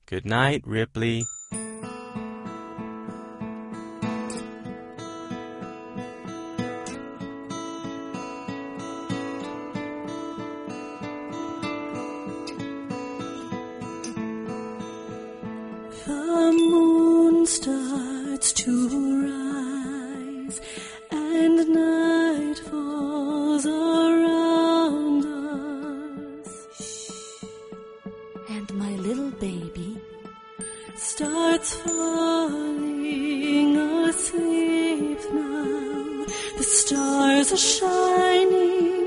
Good night, Ripley. The moon starts to rise and night falls around us. And my little baby starts falling asleep now. The stars are shining